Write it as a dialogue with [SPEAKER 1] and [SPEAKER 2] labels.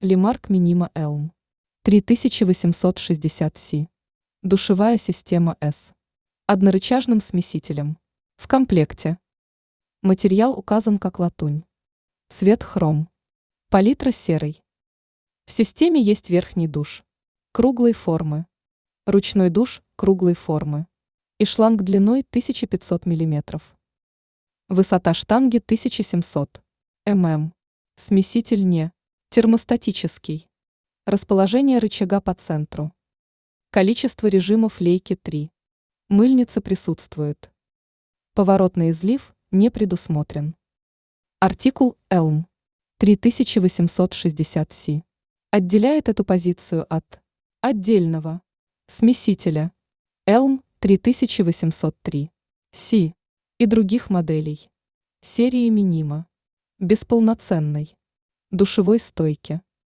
[SPEAKER 1] Лимарк Минима Elm 3860C. Душевая система S. Однорычажным смесителем. В комплекте. Материал указан как латунь. Цвет хром. Палитра серый. В системе есть верхний душ круглой формы, ручной душ круглой формы и шланг длиной 1500 мм. Высота штанги 1700 мм. Смеситель не термостатический. Расположение рычага по центру. Количество режимов лейки 3. Мыльница присутствует. Поворотный излив не предусмотрен. Артикул Elm 3860C отделяет эту позицию от отдельного смесителя Elm 3803C и других моделей серии Минима без полноценной душевой стойки.